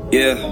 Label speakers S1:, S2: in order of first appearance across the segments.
S1: Yeah.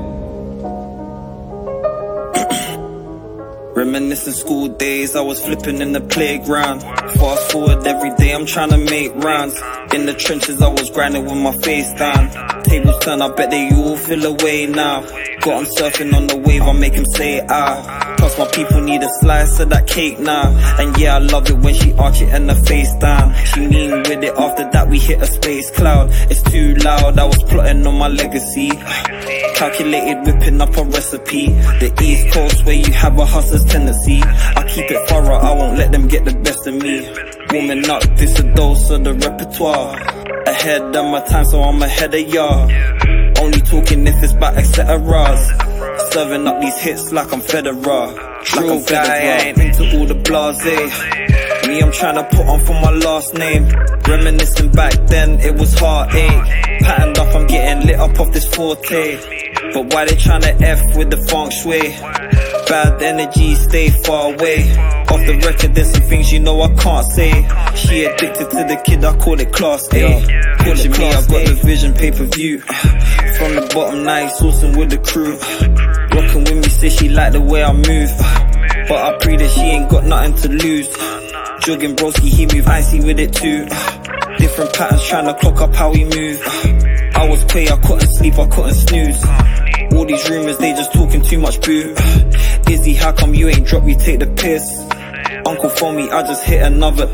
S1: Reminiscing school days, I was flipping in the playground. Fast forward every day, I'm trying to make rounds. In the trenches, I was grinding with my face down. Tables turn, I bet they all feel away now. Got 'em surfing on the wave, I make 'em say ah. Plus my people need a slice of that cake now. And yeah, I love it when she arch it and her face down. She mean with it, after that we hit a space cloud. It's too loud, I was plotting on my legacy. Calculated, whipping up a recipe. The East Coast where you have a hustler's tendency. I keep it thorough, I won't let them get the best of me. Warming up, this a dose of the repertoire. Ahead of my time, so I'm ahead of y'all. Only talking if it's about etceteras. Serving up these hits like I'm Federer. True guy, I ain't into all the blase. Me, I'm trying to put on for my last name. Reminiscing back then, it was heartache. Patterned off, I'm getting lit up off this forte. But why they tryna F with the feng shui? Bad energy, stay far away. Off the record, there's some things you know I can't say. She addicted to the kid, I call it class A. Picture me, I got the vision pay-per-view. From the bottom, now he's sourcing with the crew. Rockin' with me, say she like the way I move. But I pray that she ain't got nothing to lose. Jogging broski, he move icy with it too. Different patterns, tryna clock up how we move. I was quay, I couldn't sleep, I couldn't snooze. All these rumors, they just talking too much boo. Izzy, how come you ain't drop, you take the piss? Uncle for me, I just hit another.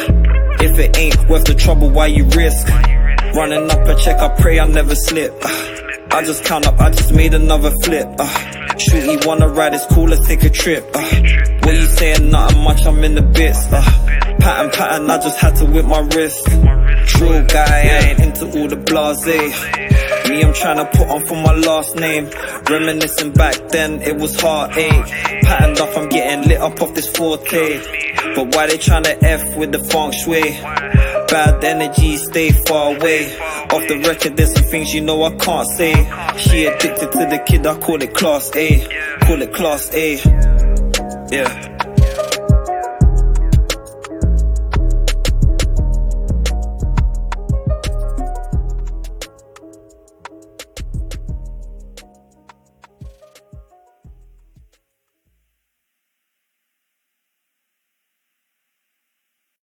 S1: If it ain't worth the trouble, why you risk? Running up a check, I pray I never slip. I just count up, I just made another flip. Shooty wanna ride, it's cool, let's take a trip. What you saying, nothing much, I'm in the bits. Pattern, I just had to whip my wrist. True guy, I ain't into all the blase. Me, I'm tryna put on for my last name. Reminiscing back then, it was heartache. Patterned off, I'm getting lit up off this forte. But why they tryna F with the feng shui? Bad energy, stay far away. Off the record, there's some things you know I can't say. She addicted to the kid, I call it class A. Call it class A. Yeah.